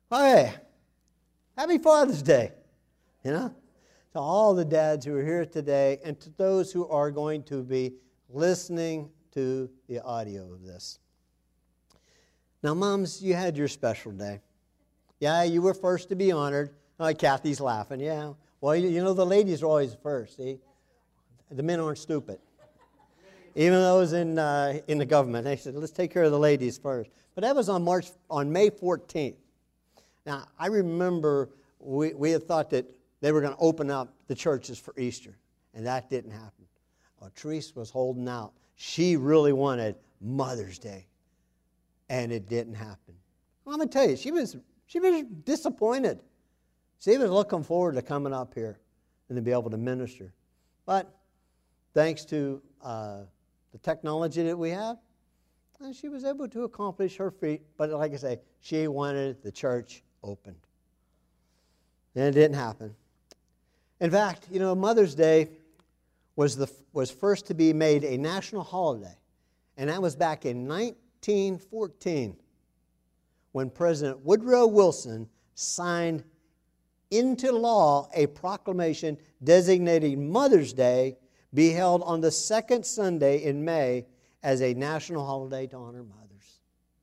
Hey, happy Father's Day, to all the dads who are here today and to those who are going to be listening to the audio of this. Now, moms, you had your special day. Yeah, you were first to be honored. Oh, Kathy's laughing, yeah. Well, the ladies are always first, see? The men aren't stupid. Even those in the government, they said, let's take care of the ladies first. But that was on May 14th. Now, I remember we had thought that they were going to open up the churches for Easter, and that didn't happen. Well, Teresa was holding out. She really wanted Mother's Day, and it didn't happen. Well, I'm going to tell you, she was disappointed. She was looking forward to coming up here and to be able to minister. But thanks to the technology that we have, and she was able to accomplish her feat. But like I say, she wanted the church opened. And it didn't happen. In fact, Mother's Day was first to be made a national holiday. And that was back in 1914 when President Woodrow Wilson signed into law a proclamation designating Mother's Day be held on the second Sunday in May as a national holiday to honor mothers.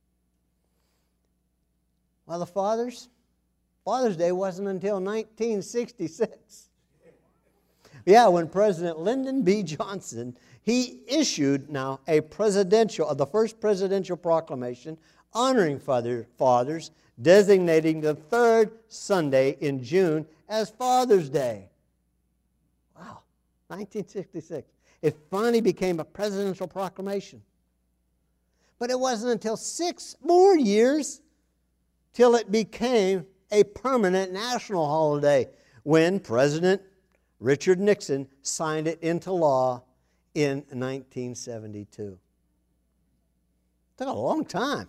Well, the Father's Day wasn't until 1966. Yeah, when President Lyndon B. Johnson, he issued now the first presidential proclamation honoring fathers, designating the third Sunday in June as Father's Day. Wow, 1966. It finally became a presidential proclamation. But it wasn't until 6 more years till it became a permanent national holiday when President Richard Nixon signed it into law in 1972. It took a long time.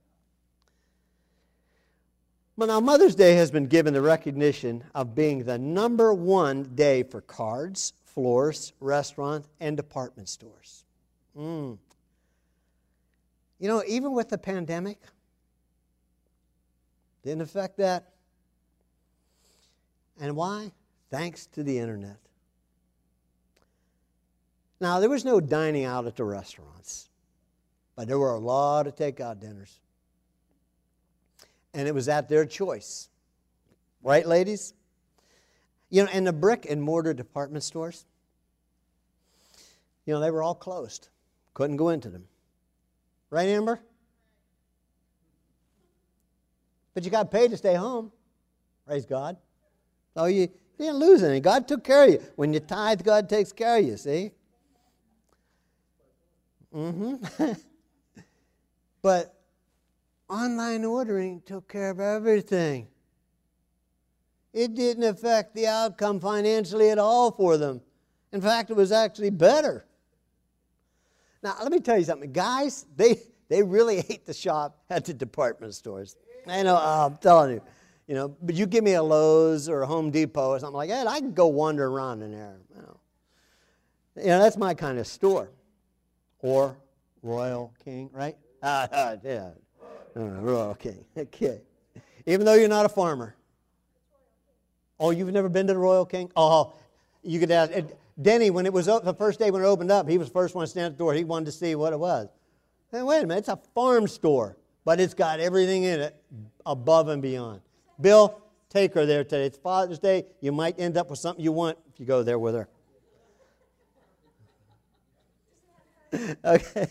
But now Mother's Day has been given the recognition of being the number one day for cards, florists, restaurants, and department stores. Even with the pandemic, didn't affect that. And why? Thanks to the internet. Now, there was no dining out at the restaurants, but there were a lot of takeout dinners. And it was at their choice. Right, ladies? And the brick and mortar department stores, they were all closed. Couldn't go into them. Right, Amber? But you got paid to stay home. Praise God. So you didn't lose anything. God took care of you. When you tithe, God takes care of you, see? But online ordering took care of everything. It didn't affect the outcome financially at all for them. In fact, it was actually better. Now, let me tell you something. Guys, they really hate to shop at the department stores. I know, I'm telling you. But you give me a Lowe's or a Home Depot or something like that, I can go wander around in there. That's my kind of store. Or Royal King, right? Yeah. Royal King. Okay. Even though you're not a farmer. Oh, you've never been to the Royal King? Oh, you could ask. Denny, when it was the first day when it opened up, he was the first one to stand at the door. He wanted to see what it was. Hey, wait a minute, it's a farm store, but it's got everything in it above and beyond. Bill, take her there today. It's Father's Day. You might end up with something you want if you go there with her. Okay.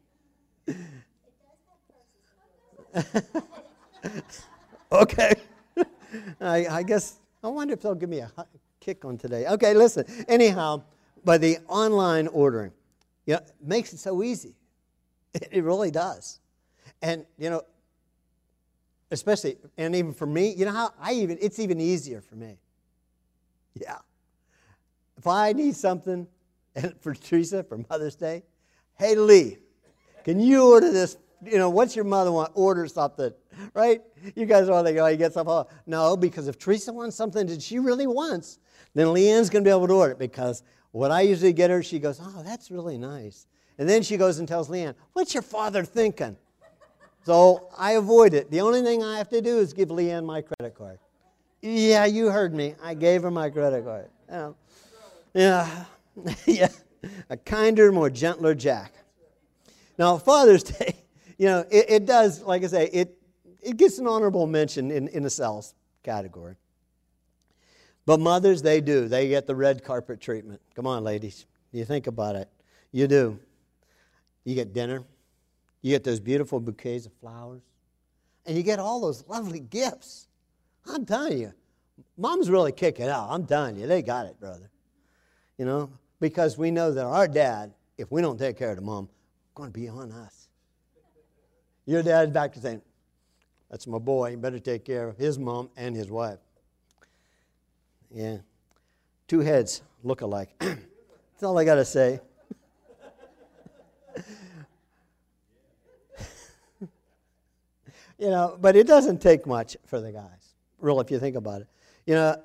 Okay. I guess, I wonder if they'll give me a kick on today. Okay, listen. Anyhow, by the online ordering, it makes it so easy. It really does. And, especially, and even for me, it's even easier for me. Yeah. If I need something for Teresa for Mother's Day, hey, Lee, can you order this? What's your mother want? Order something, right? You guys are all thinking, you get something. No, because if Teresa wants something that she really wants, then Leanne's going to be able to order it, because what I usually get her, she goes, oh, that's really nice. And then she goes and tells Leanne, what's your father thinking? So I avoid it. The only thing I have to do is give Leanne my credit card. Yeah, you heard me. I gave her my credit card. Yeah. A kinder, more gentler Jack. Now, Father's Day, it does, like I say, it gets an honorable mention in the sales category. But mothers, they do. They get the red carpet treatment. Come on, ladies. You think about it. You do. You get dinner. You get those beautiful bouquets of flowers. And you get all those lovely gifts. I'm telling you, moms really kick it out. I'm telling you, they got it, brother. Because we know that our dad, if we don't take care of the mom, going to be on us. Your dad's back to saying, that's my boy. You better take care of his mom and his wife. Yeah. Two heads look alike. That's all I got to say. But it doesn't take much for the guys, really, if you think about it.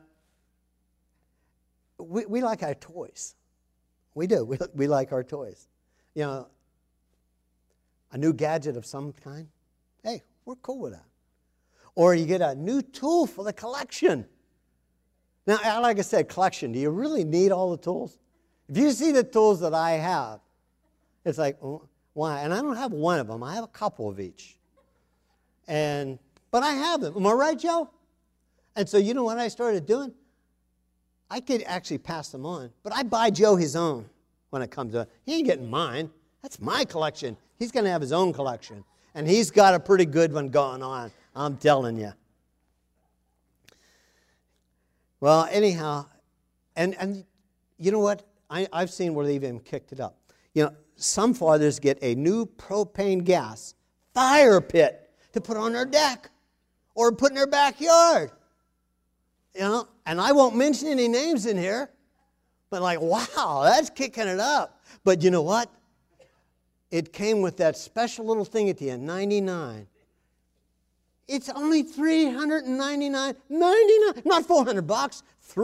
We like our toys. We do. We like our toys. A new gadget of some kind. Hey, we're cool with that. Or you get a new tool for the collection. Now, like I said, collection. Do you really need all the tools? If you see the tools that I have, it's like, why? And I don't have one of them. I have a couple of each. But I have them. Am I right, Joe? And so you know what I started doing? I could actually pass them on. But I buy Joe his own when it comes to it. He ain't getting mine. That's my collection. He's going to have his own collection. And he's got a pretty good one going on. I'm telling you. Well, anyhow, and you know what? I've seen where they've even kicked it up. Some fathers get a new propane gas fire pit to put on their deck or put in their backyard. And I won't mention any names in here, but wow, that's kicking it up. But you know what? It came with that special little thing at the end, 99. It's only $399.99, not $400,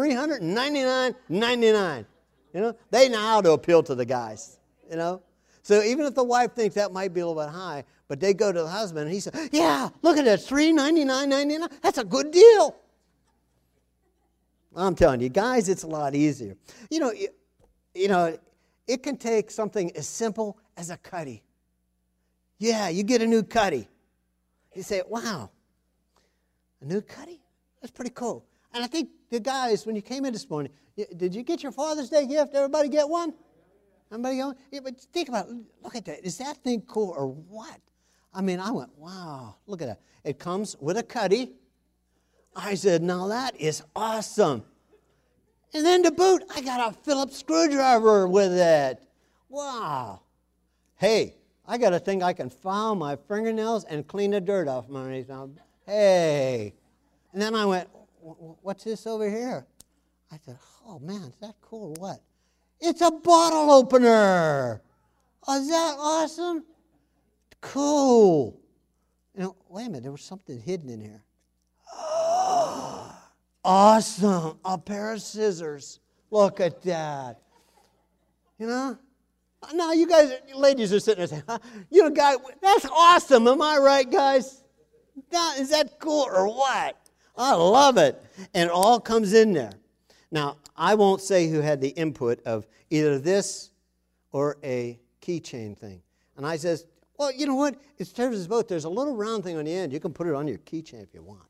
$399.99. They know how to appeal to the guys. So even if the wife thinks that might be a little bit high, but they go to the husband and he says, "Yeah, look at that, $399.99. That's a good deal." I'm telling you, guys, it's a lot easier. It can take something as simple as a cutty. Yeah, you get a new cutty. You say, "Wow, a new cutty? That's pretty cool." And I think the guys, when you came in this morning, did you get your Father's Day gift? Everybody get one? Everybody get one? Yeah, but think about it. Look at that. Is that thing cool or what? I went, wow, look at that. It comes with a cutty. I said, now that is awesome. And then to boot, I got a Phillips screwdriver with it. Wow. Hey, I got a thing I can file my fingernails and clean the dirt off my knees. Hey. And then I went, what's this over here? I said, oh man, is that cool or what? It's a bottle opener. Oh, is that awesome? Cool. Wait a minute, there was something hidden in here. Awesome. A pair of scissors. Look at that. Now you guys, ladies are sitting there saying, guy, that's awesome. Am I right, guys? Is that cool or what? I love it. And it all comes in there. Now, I won't say who had the input of either this or a keychain thing. And I says, well, you know what? It serves as both. There's a little round thing on the end. You can put it on your keychain if you want.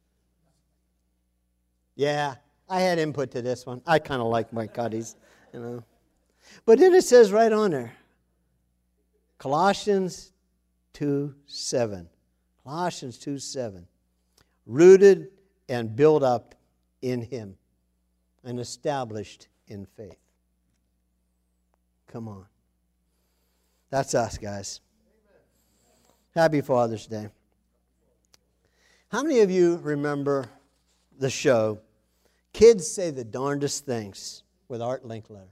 Yeah, I had input to this one. I kind of like my cutties, But then it says right on there, Colossians 2:7. Colossians 2:7. Rooted and built up in Him and established in faith. Come on. That's us, guys. Happy Father's Day. How many of you remember the show Kids Say the Darndest Things with Art Linkletter?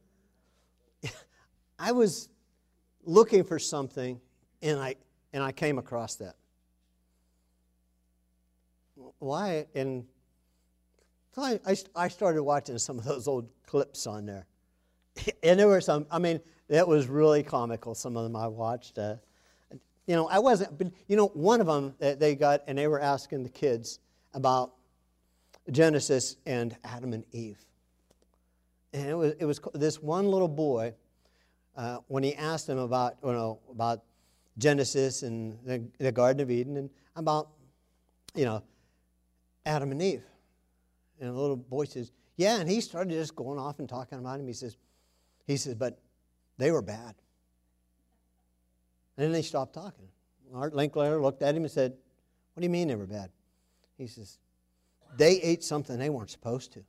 I was looking for something, and I came across that. Why? And so I started watching some of those old clips on there. And there were some, that was really comical, some of them I watched. I wasn't, but one of them that they got, and they were asking the kids about Genesis and Adam and Eve. And it was this one little boy, when he asked them about Genesis and the Garden of Eden and about, Adam and Eve. And the little boy says, yeah, and he started just going off and talking about him. He says, but they were bad. And then they stopped talking. Art Linkletter looked at him and said, what do you mean they were bad? He says, they ate something they weren't supposed to.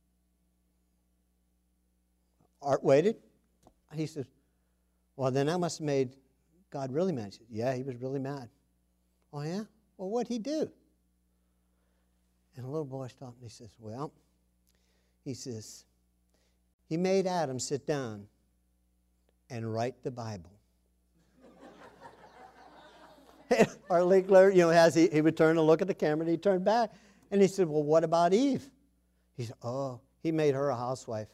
Art waited. He says, well, then that must have made God really mad. He said, yeah, he was really mad. Oh, yeah? Well, what'd he do? And the little boy stopped and he says, he made Adam sit down and write the Bible. Art Linkletter, as he would turn and look at the camera, and he turned back, and he said, well, what about Eve? He said, oh, he made her a housewife.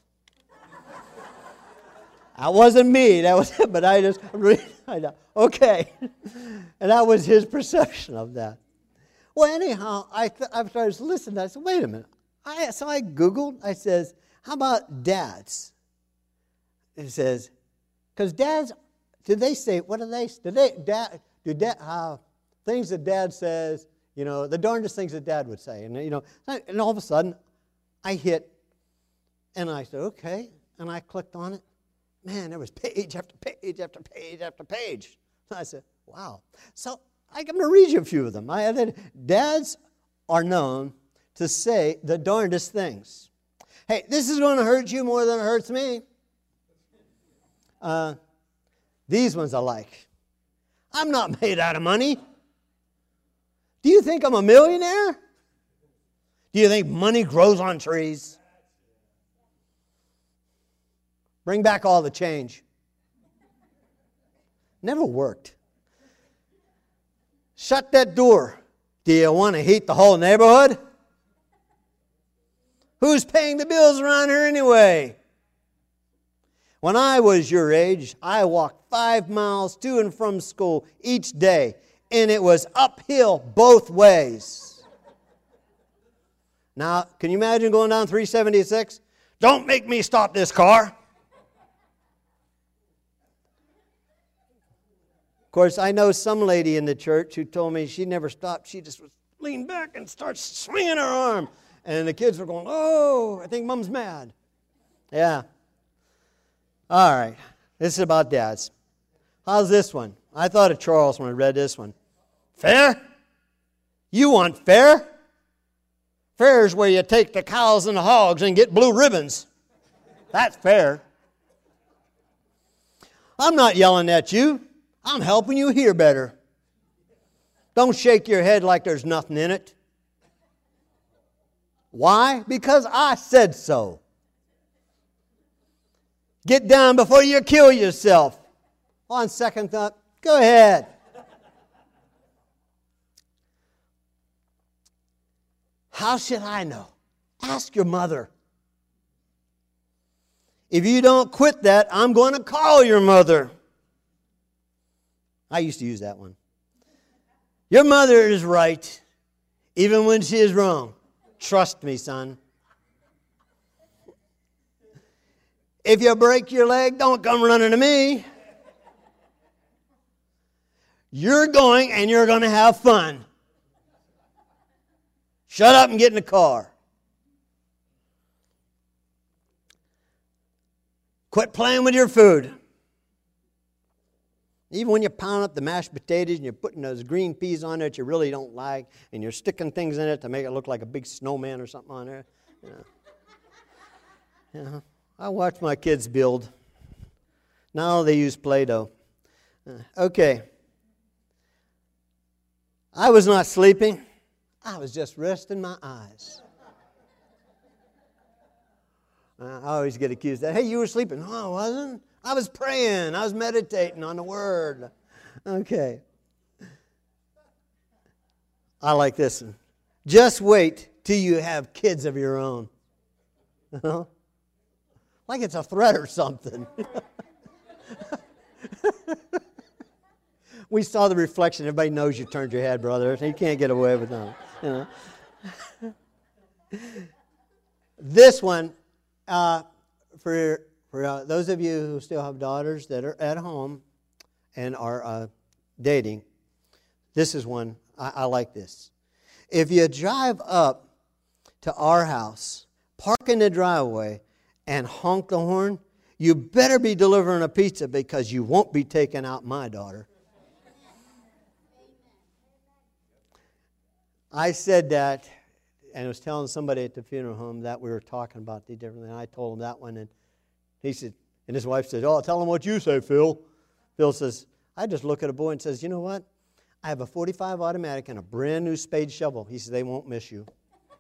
That wasn't me, but I just, okay. And that was his perception of that. Well, anyhow, after I was listening, I said, wait a minute. So I Googled, I says, how about dads? It says, because dads, what do they, things that dad says, the darndest things that dad would say. And all of a sudden, I hit, and I said, okay. And I clicked on it. Man, there was page after page after page after page. I said, wow. So I'm going to read you a few of them. Dads are known to say the darndest things. Hey, this is going to hurt you more than it hurts me. These ones I like. I'm not made out of money. Do you think I'm a millionaire? Do you think money grows on trees? Bring back all the change. Never worked. Shut that door. Do you want to heat the whole neighborhood? Who's paying the bills around here anyway? When I was your age, I walked 5 miles to and from school each day, and it was uphill both ways. Now, can you imagine going down 376? Don't make me stop this car. Of course, I know some lady in the church who told me she never stopped. She just would lean back and start swinging her arm. And the kids were going, oh, I think Mom's mad. Yeah. All right. This is about dads. How's this one? I thought of Charles when I read this one. Fair? You want fair? Fair is where you take the cows and the hogs and get blue ribbons. That's fair. I'm not yelling at you. I'm helping you hear better. Don't shake your head like there's nothing in it. Why? Because I said so. Get down before you kill yourself. On second thought, go ahead. How should I know? Ask your mother. If you don't quit that, I'm going to call your mother. I used to use that one. Your mother is right, even when she is wrong. Trust me, son. If you break your leg, don't come running to me. You're going and you're going to have fun. Shut up and get in the car. Quit playing with your food. Even when you pound up the mashed potatoes and you're putting those green peas on there that you really don't like, and you're sticking things in it to make it look like a big snowman or something on there. I watch my kids build. Now they use Play-Doh. Okay. I was not sleeping. I was just resting my eyes. I always get accused of that. Hey, you were sleeping. No, I wasn't. I was praying. I was meditating on the Word. Okay. I like this one. Just wait till you have kids of your own. Like it's a threat or something. We saw the reflection. Everybody knows you turned your head, brother. You can't get away with that. You know. This one, for those of you who still have daughters that are at home and are dating, this is one, I like this. If you drive up to our house, park in the driveway, and honk the horn, you better be delivering a pizza because you won't be taking out my daughter. I said that, and I was telling somebody at the funeral home that we were talking about the different thing. I told him that one, and he said, and his wife said, "Oh, tell him what you say, Phil." Phil says, "I just look at a boy and says, you know what? I have a .45 automatic and a brand new spade shovel." He said, "They won't miss you."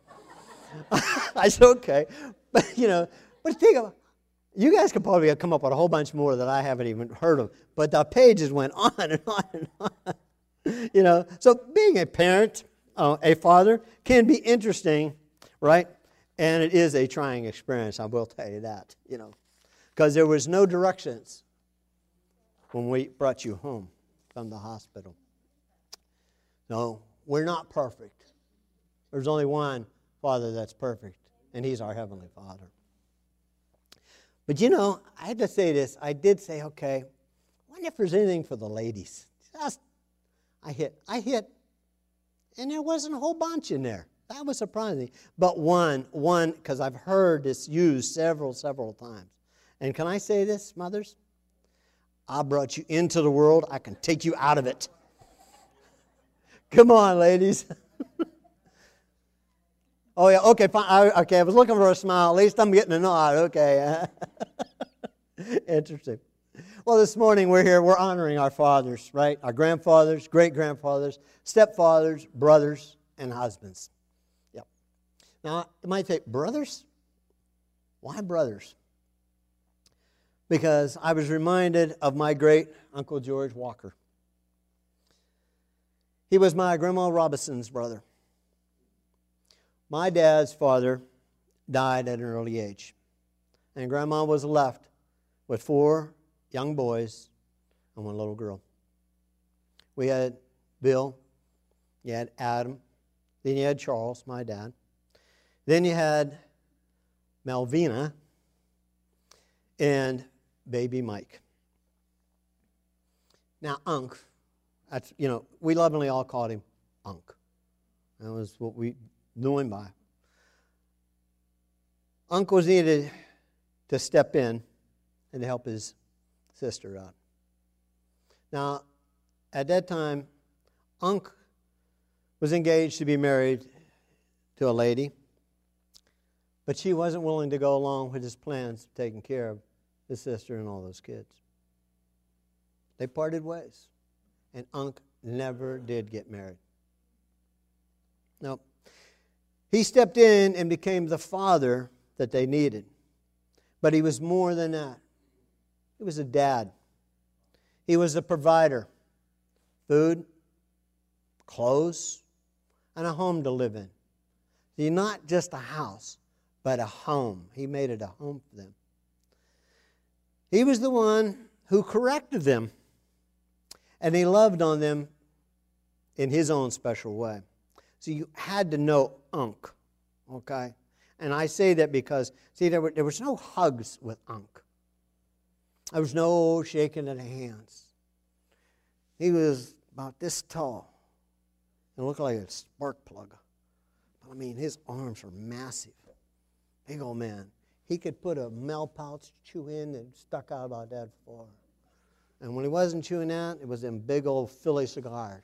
I said, "Okay," but think of. You guys could probably come up with a whole bunch more that I haven't even heard of, but the pages went on and on and on. So being a parent, a father, can be interesting, right? And it is a trying experience, I will tell you that, because there was no directions when we brought you home from the hospital. No, we're not perfect. There's only one Father that's perfect, and He's our Heavenly Father. But I had to say this. I did say, okay, I wonder if there's anything for the ladies. I hit. And there wasn't a whole bunch in there. That was surprising. But one, because I've heard this used several times. And can I say this, mothers? I brought you into the world. I can take you out of it. Come on, ladies. Oh, yeah, okay, fine. I was looking for a smile. At least I'm getting a nod. Okay. Interesting. Well, this morning we're here. We're honoring our fathers, right? Our grandfathers, great-grandfathers, stepfathers, brothers, and husbands. Yep. Now, you might think, brothers? Why brothers? Because I was reminded of my great Uncle George Walker. He was my Grandma Robinson's brother. My dad's father died at an early age, and Grandma was left with 4 young boys and 1 little girl. We had Bill, you had Adam, then you had Charles, my dad, then you had Malvina, and baby Mike. Now, Unc, that's, we lovingly all called him Unc. That was what we knew him by. Unc was needed to step in and to help his sister out. Now, at that time, Unc was engaged to be married to a lady, but she wasn't willing to go along with his plans of taking care of his sister and all those kids. They parted ways, and Unc never did get married. No. He stepped in and became the father that they needed. But he was more than that. He was a dad. He was a provider. Food, clothes, and a home to live in. See, not just a house, but a home. He made it a home for them. He was the one who corrected them, and he loved on them in his own special way. So you had to know Unc, okay? And I say that because, see, there was no hugs with Unc. There was no shaking of the hands. He was about this tall and looked like a spark plug. But, his arms were massive. Big old man. He could put a Mel pouch chew in and stuck out about that far. And when he wasn't chewing that, it was them big old Philly cigars.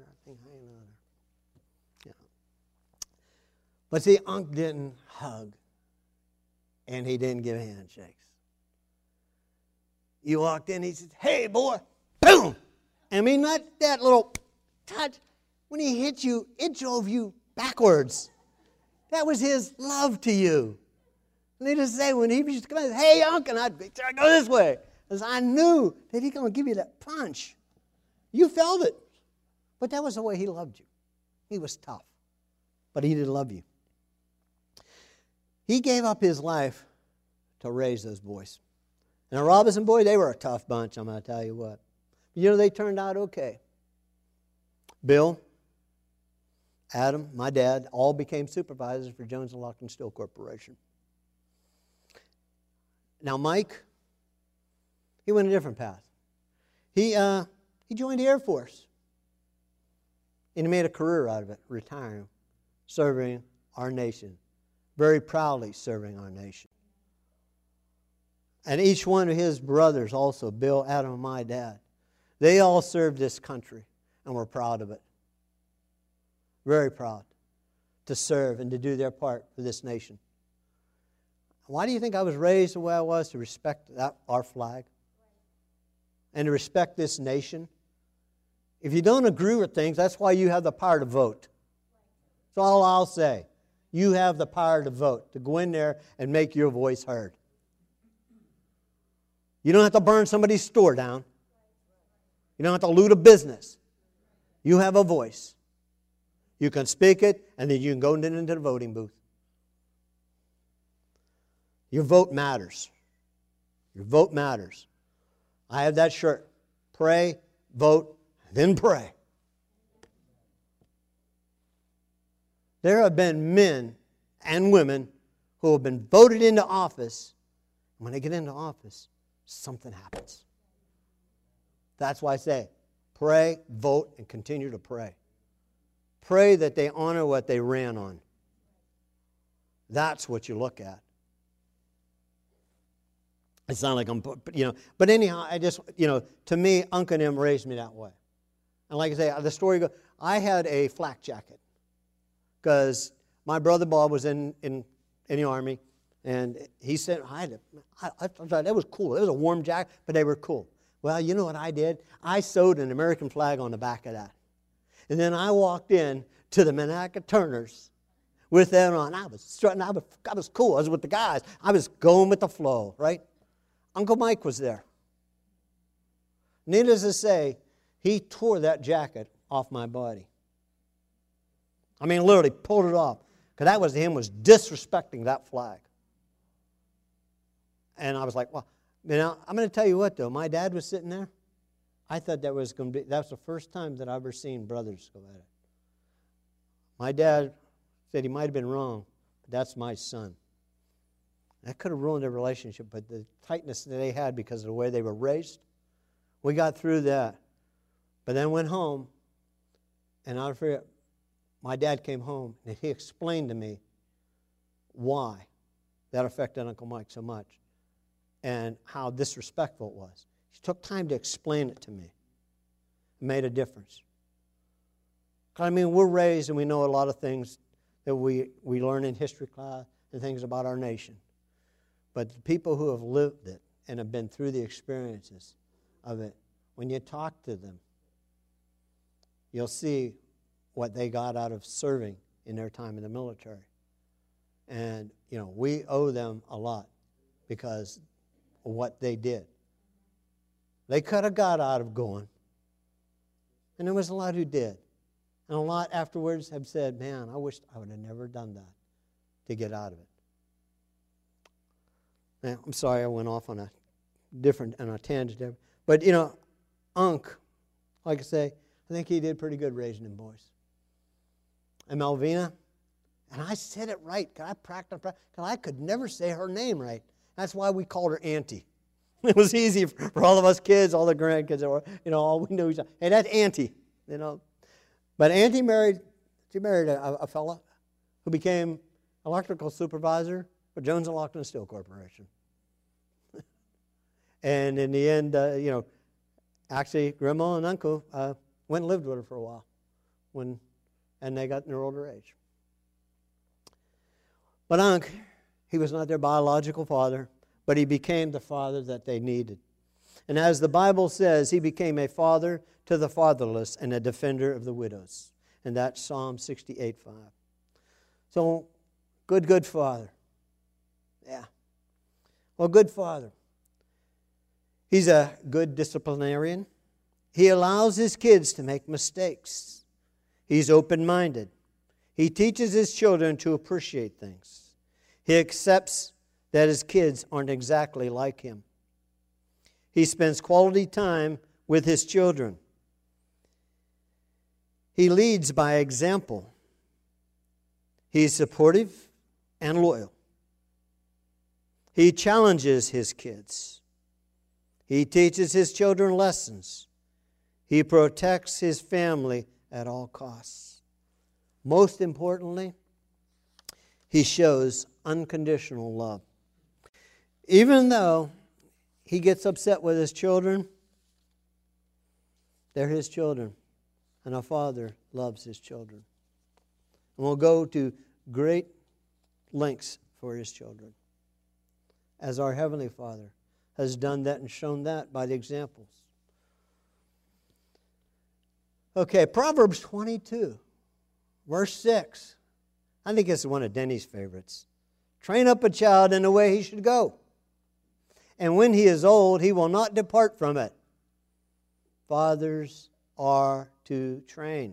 But see, Unc didn't hug, and he didn't give handshakes. You walked in, he said, "Hey, boy," boom! Not that little touch. When he hit you, it drove you backwards. That was his love to you. Needless to say, when he used to come in, "Hey, Unc," and I'd go this way, because I knew that he's going to give you that punch. You felt it. But that was the way he loved you. He was tough, but he did love you. He gave up his life to raise those boys. And the Robinson boys, they were a tough bunch, I'm going to tell you what. They turned out okay. Bill, Adam, my dad, all became supervisors for Jones and Lockton Steel Corporation. Now Mike, he went a different path. He joined the Air Force. And he made a career out of it, retiring, serving our nation, very proudly serving our nation. And each one of his brothers also, Bill, Adam, and my dad, they all served this country, and we're proud of it. Very proud to serve and to do their part for this nation. Why do you think I was raised the way I was? To respect our flag and to respect this nation. If you don't agree with things, that's why you have the power to vote. That's all I'll say. You have the power to vote, to go in there and make your voice heard. You don't have to burn somebody's store down. You don't have to loot a business. You have a voice. You can speak it, and then you can go into the voting booth. Your vote matters. Your vote matters. I have that shirt. Pray, vote, then pray. There have been men and women who have been voted into office. When they get into office, something happens. That's why I say, pray, vote, and continue to pray. Pray that they honor what they ran on. That's what you look at. It's not like I'm, but anyhow, I just, to me, Unc and him raised me that way. And like I say, the story goes, I had a flak jacket because my brother Bob was in the Army, and he said, I thought that was cool. It was a warm jacket, but they were cool. Well, you know what I did? I sewed an American flag on the back of that. And then I walked in to the Monaca Turners with that on. I was strutting. I was cool. I was with the guys. I was going with the flow, right? Uncle Mike was there. Needless to say, he tore that jacket off my body. I mean, literally pulled it off. Because that was to him was disrespecting that flag. And I was like, well, I'm going to tell you what, though. My dad was sitting there. I thought that was the first time that I've ever seen brothers go at it. My dad said he might have been wrong, but that's my son. That could have ruined their relationship, but the tightness that they had because of the way they were raised, we got through that. But then went home, and I'll forget, my dad came home, and he explained to me why that affected Uncle Mike so much and how disrespectful it was. He took time to explain it to me. It made a difference. I mean, we're raised and we know a lot of things that we learn in history class and things about our nation. But the people who have lived it and have been through the experiences of it, when you talk to them, you'll see what they got out of serving in their time in the military. And, we owe them a lot because of what they did. They could have got out of going. And there was a lot who did. And a lot afterwards have said, man, I wish I would have never done that to get out of it. Now, I'm sorry I went off on a tangent there. But, Unc, like I say, I think he did pretty good raising them boys. And Malvina, and I said it right. I practiced, because I could never say her name right. That's why we called her Auntie. It was easy for all of us kids, all the grandkids, all we knew each other. Hey, that's Auntie, But Auntie married a fella who became electrical supervisor for Jones and Lockton Steel Corporation. And in the end, actually, Grandma and Uncle went and lived with her for a while, and they got in their older age. But Unc, he was not their biological father, but he became the father that they needed. And as the Bible says, he became a father to the fatherless and a defender of the widows. And that's Psalm 68:5. So, good father. Yeah. Well, good father. He's a good disciplinarian. He allows his kids to make mistakes. He's open-minded. He teaches his children to appreciate things. He accepts that his kids aren't exactly like him. He spends quality time with his children. He leads by example. He's supportive and loyal. He challenges his kids. He teaches his children lessons. He protects his family at all costs. Most importantly, he shows unconditional love. Even though he gets upset with his children, they're his children. And a father loves his children. And will go to great lengths for his children, as our Heavenly Father has done that and shown that by the examples. Okay, Proverbs 22, verse 6. I think it's one of Denny's favorites. Train up a child in the way he should go, and when he is old, he will not depart from it. Fathers are to train.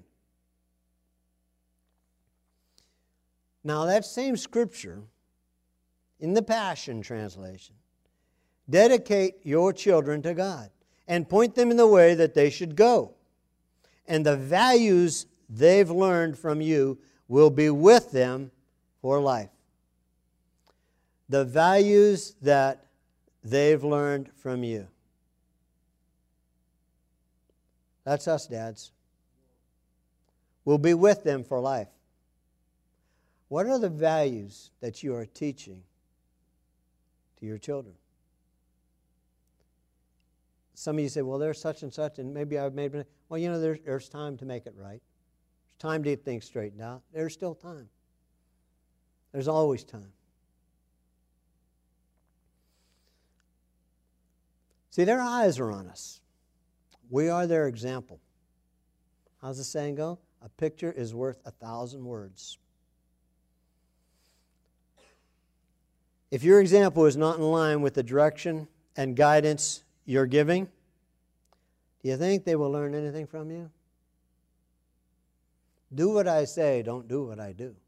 Now, that same scripture, in the Passion Translation, dedicate your children to God and point them in the way that they should go. And the values they've learned from you will be with them for life. The values that they've learned from you. That's us, dads. We'll be with them for life. What are the values that you are teaching to your children? Some of you say, well, there's such and such, and maybe I've made... Well, you know, there's time to make it right. There's time to get things straightened out. There's still time. There's always time. See, their eyes are on us. We are their example. How's the saying go? A picture is worth 1,000 words. If your example is not in line with the direction and guidance you're giving, do you think they will learn anything from you? Do what I say, don't do what I do.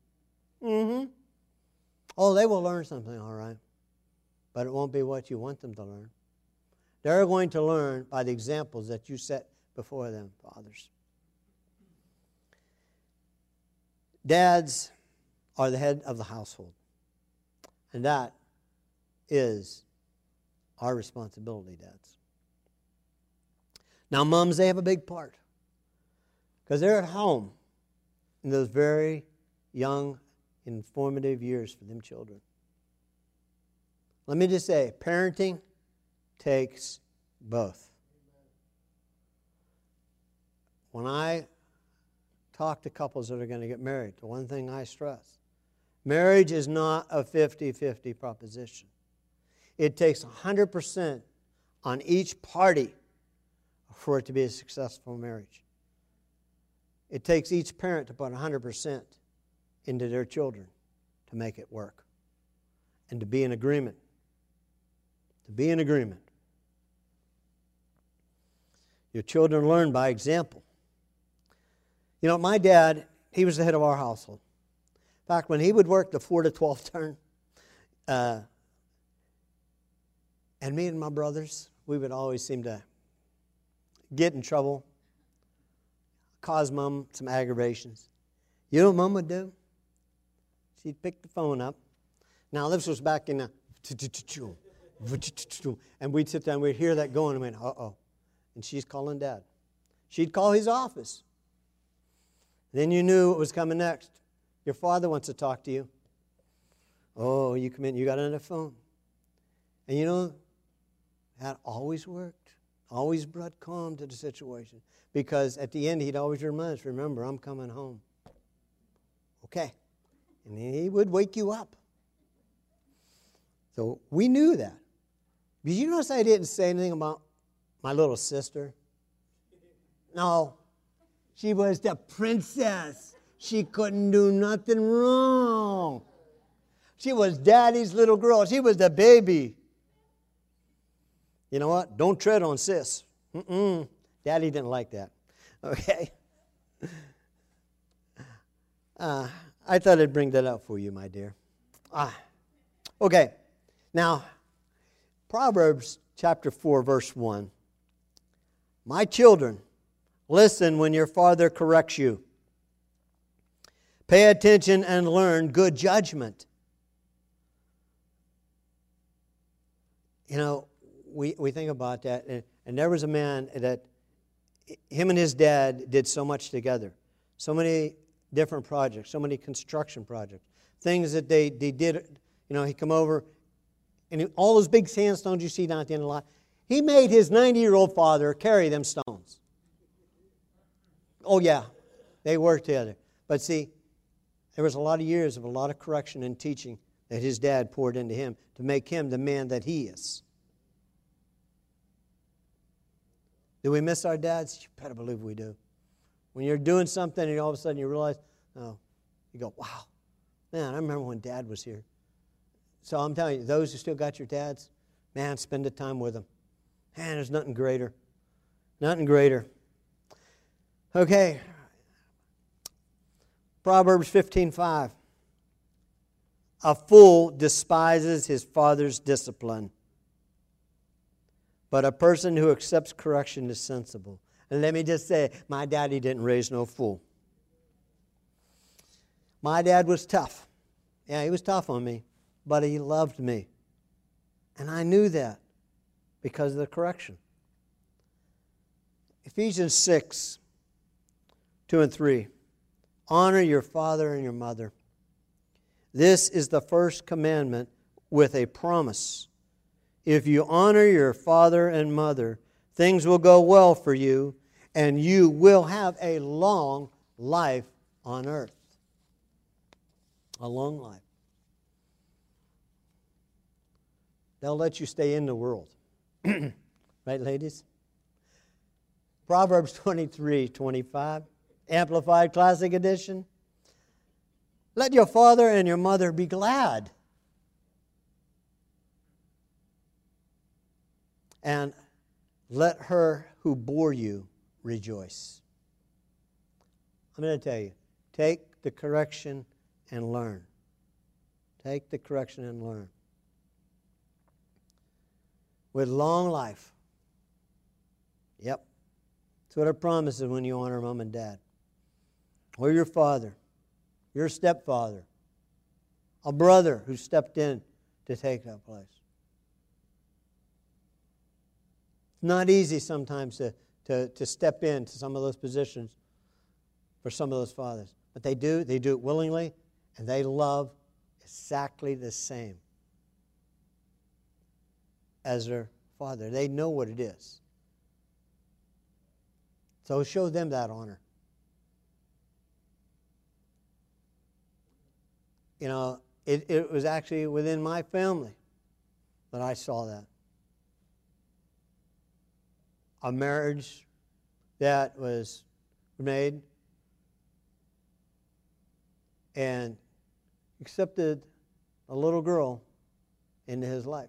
Oh, they will learn something, all right. But it won't be what you want them to learn. They're going to learn by the examples that you set before them, fathers. Dads are the head of the household. And that is our responsibility, dads. Now, moms, they have a big part. Because they're at home in those very young, informative years for them children. Let me just say, parenting takes both. When I talk to couples that are going to get married, the one thing I stress, marriage is not a 50-50 proposition. It takes 100% on each party for it to be a successful marriage. It takes each parent to put 100% into their children to make it work and to be in agreement. To be in agreement. Your children learn by example. You know, my dad, he was the head of our household. In fact, when he would work the 4 to 12 turn, and me and my brothers, we would always seem to get in trouble, cause Mom some aggravations. You know what Mom would do? She'd pick the phone up. Now, this was back in the... And we'd sit down, we'd hear that going, and we'd, uh-oh. And she's calling Dad. She'd call his office. Then you knew what was coming next. Your father wants to talk to you. Oh, you come in, you got on the phone. And you know, that always worked. Always brought calm to the situation. Because at the end, he'd always remind us, remember, I'm coming home. Okay. And he would wake you up. So we knew that. Did you notice I didn't say anything about my little sister? No. She was the princess. She couldn't do nothing wrong. She was Daddy's little girl. She was the baby. You know what? Don't tread on sis. Daddy didn't like that. Okay? I thought I'd bring that up for you, my dear. Okay. Now, Proverbs chapter 4, verse 1. My children, Listen when your father corrects you. Pay attention and learn good judgment. You know, we think about that, and there was a man that him and his dad did so much together. So many different projects, so many construction projects, things that they did. You know, he'd come over, and all those big sandstones you see down at the end of the line, he made his 90-year-old father carry them stones. Oh, yeah, they worked together. But see, there was a lot of years of a lot of correction and teaching that his dad poured into him to make him the man that he is. Do we miss our dads? You better believe we do. When you're doing something and all of a sudden you realize, oh, you go, wow, man, I remember when Dad was here. So I'm telling you, those who still got your dads, man, spend the time with them. Man, there's nothing greater. Nothing greater. Okay. Proverbs 15:5. A fool despises his father's discipline, but a person who accepts correction is sensible. And let me just say, my daddy didn't raise no fool. My dad was tough. Yeah, he was tough on me, but he loved me. And I knew that because of the correction. Ephesians 6:2 and 3. Honor your father and your mother. This is the first commandment with a promise. If you honor your father and mother, things will go well for you, and you will have a long life on earth. A long life. They'll let you stay in the world. Right, ladies? Proverbs 23:25, Amplified Classic Edition. Let your father and your mother be glad. And let her who bore you rejoice. I'm going to tell you, take the correction and learn. Take the correction and learn. With long life. Yep. That's what it promises when you honor mom and dad. Or your father, your stepfather, a brother who stepped in to take that place. It's not easy sometimes to step into some of those positions for some of those fathers. But they do it willingly, and they love exactly the same as their father. They know what it is. So show them that honor. You know, it was actually within my family that I saw that. A marriage that was made and accepted a little girl into his life.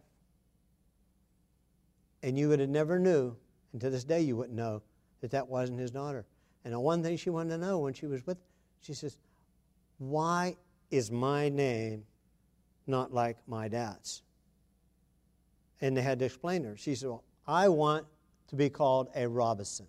And you would have never knew, and to this day you wouldn't know, that wasn't his daughter. And the one thing she wanted to know when she was with, she says, why is my name not like my dad's? And they had to explain to her. She said, well, I want to be called a Robinson.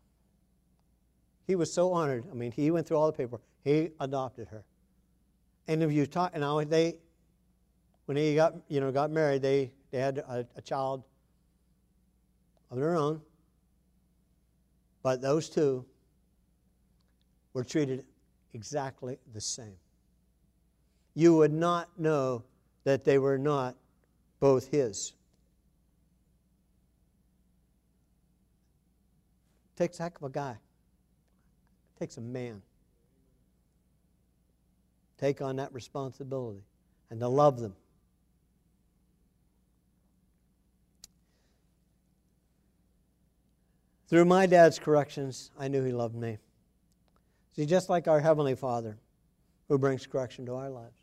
He was so honored. I mean, he went through all the paperwork. He adopted her. And if you talk, and now when he got married, they had a child of their own. But those two were treated exactly the same. You would not know that they were not both his. It takes a heck of a guy. It takes a man. Take on that responsibility and to love them. Through my dad's corrections, I knew he loved me. See, just like our Heavenly Father who brings correction to our lives.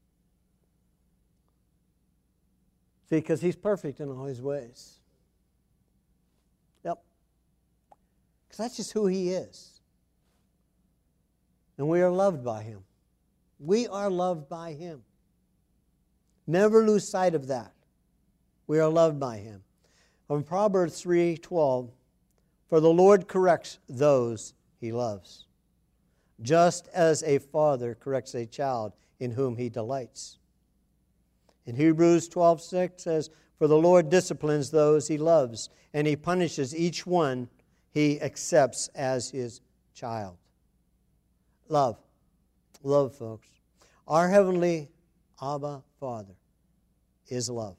See, because he's perfect in all his ways. Yep. Because that's just who he is. And we are loved by him. We are loved by him. Never lose sight of that. We are loved by him. In Proverbs 3:12, For the Lord corrects those He loves, just as a father corrects a child in whom he delights. In Hebrews 12:6 says, For the Lord disciplines those He loves, and He punishes each one He accepts as His child. Love. Love, folks. Our heavenly Abba Father is love.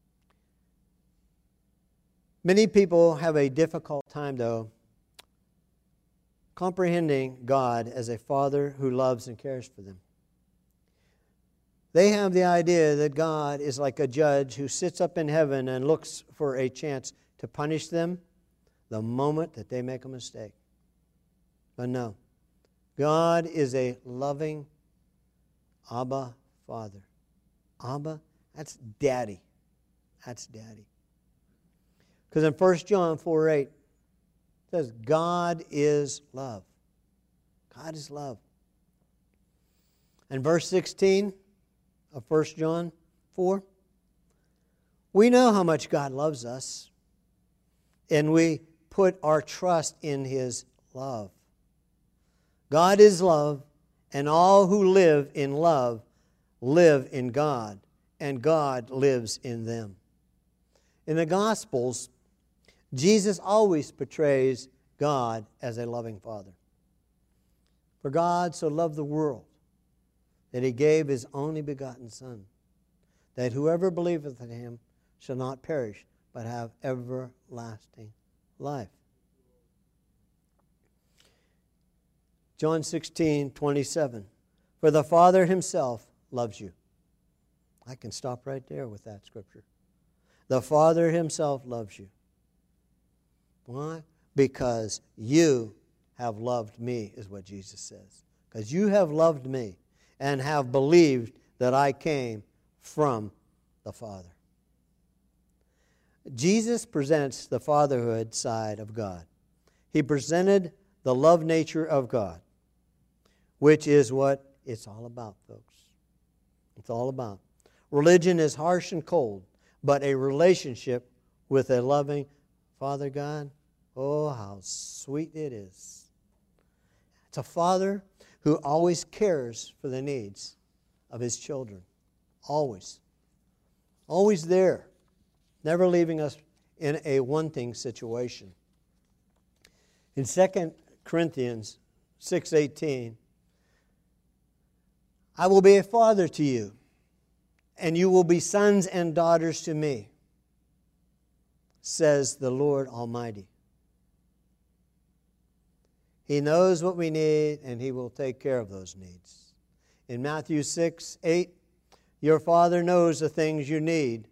Many people have a difficult time, though, comprehending God as a Father who loves and cares for them. They have the idea that God is like a judge who sits up in heaven and looks for a chance to punish them the moment that they make a mistake. But no, God is a loving Abba Father. Abba, that's Daddy. That's Daddy. Because in 1 John 4:8, it says, God is love. God is love. And verse 16 of 1 John 4, we know how much God loves us, and we put our trust in His love. God is love, and all who live in love live in God, and God lives in them. In the Gospels, Jesus always portrays God as a loving Father. For God so loved the world that He gave His only begotten Son, that whoever believeth in Him shall not perish, but have everlasting life. John 16:27. For the Father Himself loves you. I can stop right there with that scripture. The Father Himself loves you. Why? Because you have loved me, is what Jesus says. Because you have loved me and have believed that I came from the Father. Jesus presents the fatherhood side of God. He presented the love nature of God, which is what it's all about, folks. It's all about. Religion is harsh and cold, but a relationship with a loving Father God, oh, how sweet it is. It's a Father who always cares for the needs of His children. Always. Always there. Never leaving us in a wanting situation. In 2 Corinthians 6:18, I will be a father to you, and you will be sons and daughters to me, says the Lord Almighty. He knows what we need, and He will take care of those needs. In Matthew 6:8, your Father knows the things you need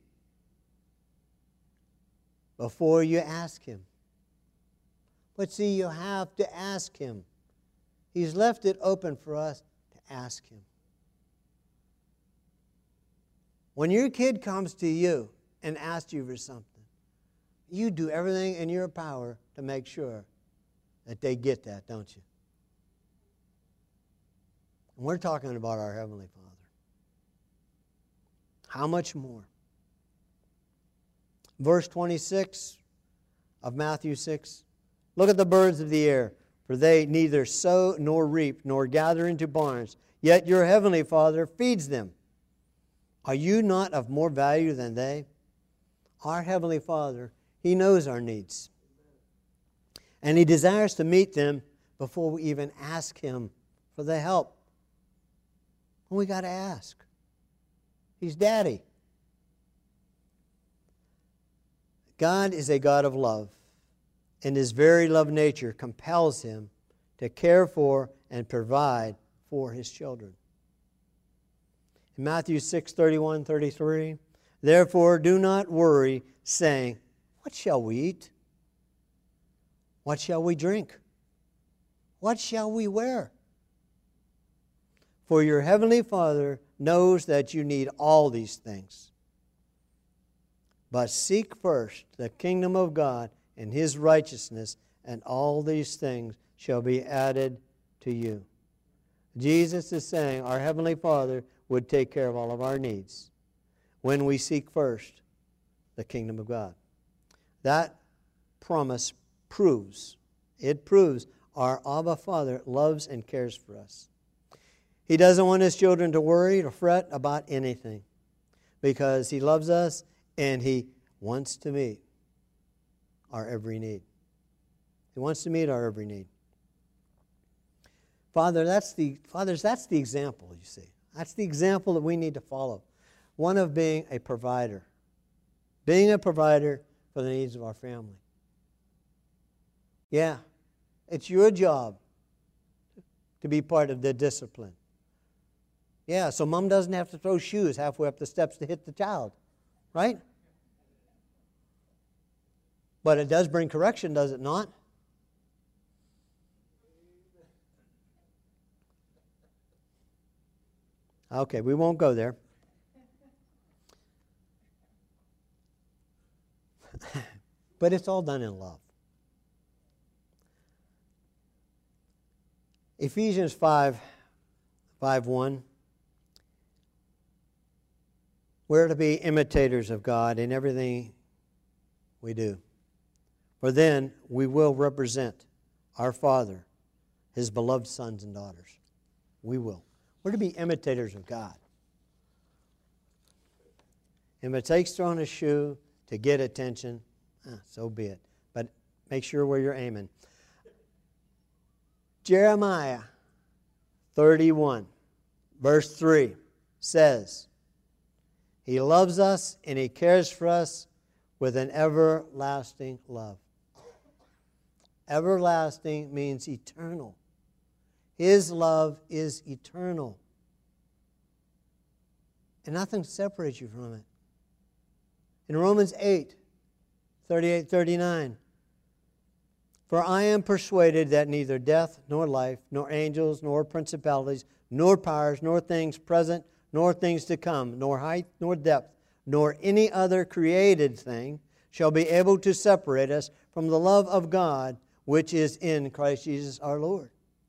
before you ask Him. But see, you have to ask Him. He's left it open for us to ask Him. When your kid comes to you and asks you for something, you do everything in your power to make sure that they get that, don't you? And we're talking about our Heavenly Father. How much more? Verse 26 of Matthew 6. Look at the birds of the air, for they neither sow nor reap nor gather into barns, yet your Heavenly Father feeds them. Are you not of more value than they? Our Heavenly Father, He knows our needs. And He desires to meet them before we even ask Him for the help. And we got to ask. He's Daddy. God is a God of love, and His very love nature compels Him to care for and provide for His children. In Matthew 6:31-33, therefore do not worry, saying, what shall we eat? What shall we drink? What shall we wear? For your Heavenly Father knows that you need all these things. But seek first the kingdom of God and His righteousness, and all these things shall be added to you. Jesus is saying our Heavenly Father would take care of all of our needs when we seek first the kingdom of God. That promise proves our Abba Father loves and cares for us. He doesn't want his children to worry or fret about anything because he loves us and he wants to meet our every need. He wants to meet our every need. Fathers, that's the example, you see. That's the example that we need to follow. One of being a provider. Being a provider for the needs of our family. Yeah, it's your job to be part of the discipline. Yeah, so mom doesn't have to throw shoes halfway up the steps to hit the child, right? But it does bring correction, does it not? Okay, we won't go there. But it's all done in love. Ephesians 5:1. We're to be imitators of God in everything we do. For then we will represent our Father, His beloved sons and daughters. We will. We're to be imitators of God. If it takes throwing a shoe to get attention, so be it. But make sure where you're aiming. Jeremiah 31, verse 3 says, He loves us and He cares for us with an everlasting love. Everlasting means eternal. His love is eternal. And nothing separates you from it. In Romans 8:38-39, For I am persuaded that neither death, nor life, nor angels, nor principalities, nor powers, nor things present, nor things to come, nor height, nor depth, nor any other created thing shall be able to separate us from the love of God which is in Christ Jesus our Lord.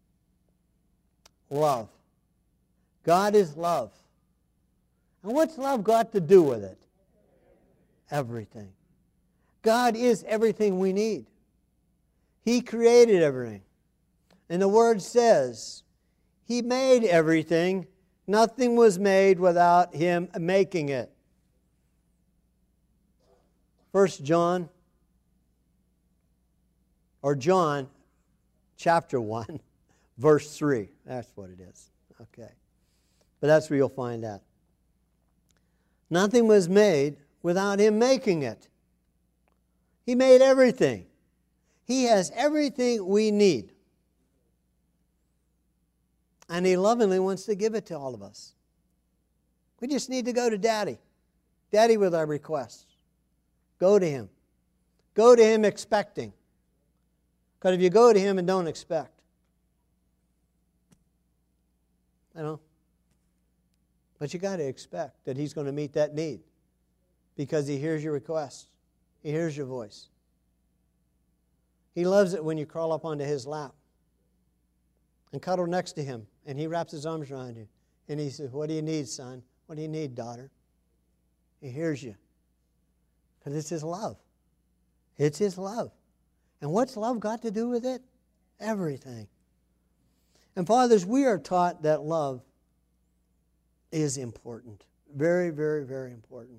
Love. God is love. And what's love got to do with it? Everything. God is everything we need. He created everything. And the Word says, He made everything. Nothing was made without Him making it. 1 John, or John, chapter 1, verse 3. That's what it is. Okay. But that's where you'll find that. Nothing was made without Him making it. He made everything. He has everything we need. And He lovingly wants to give it to all of us. We just need to go to Daddy. Daddy with our requests. Go to Him. Go to Him expecting. Because if you go to Him and don't expect, but you got to expect that He's going to meet that need. Because He hears your requests. He hears your voice. He loves it when you crawl up onto His lap and cuddle next to Him, and He wraps His arms around you. And He says, what do you need, son? What do you need, daughter? He hears you. Because it's His love. It's His love. And what's love got to do with it? Everything. And fathers, we are taught that love is important. Very, very, very important.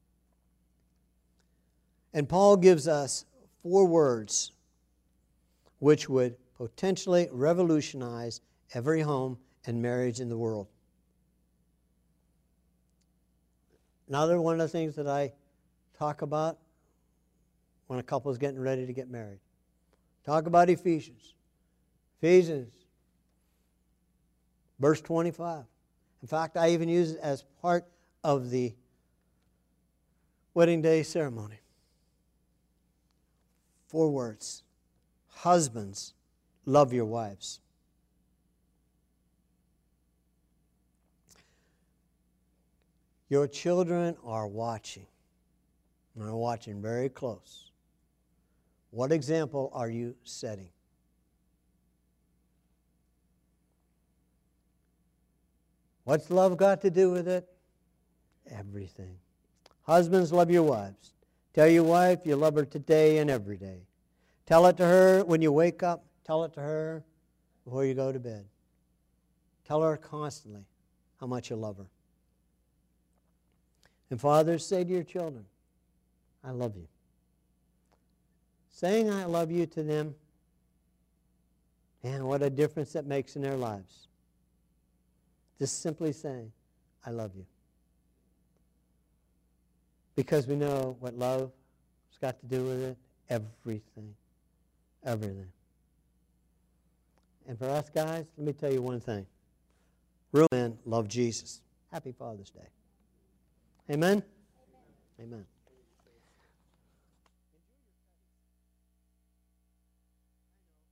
And Paul gives us 4 words which would potentially revolutionize every home and marriage in the world. Another one of the things that I talk about when a couple is getting ready to get married. Talk about Ephesians. Ephesians, verse 25. In fact, I even use it as part of the wedding day ceremony. 4 words. Husbands, love your wives. Your children are watching. And they're watching very close. What example are you setting? What's love got to do with it? Everything. Husbands, love your wives. Tell your wife you love her today and every day. Tell it to her when you wake up. Tell it to her before you go to bed. Tell her constantly how much you love her. And fathers, say to your children, I love you. Saying I love you to them, man, what a difference that makes in their lives. Just simply saying, I love you. Because we know what love has got to do with it. Everything. Everything. And for us guys, let me tell you one thing. Real men love Jesus. Happy Father's Day. Amen? Amen.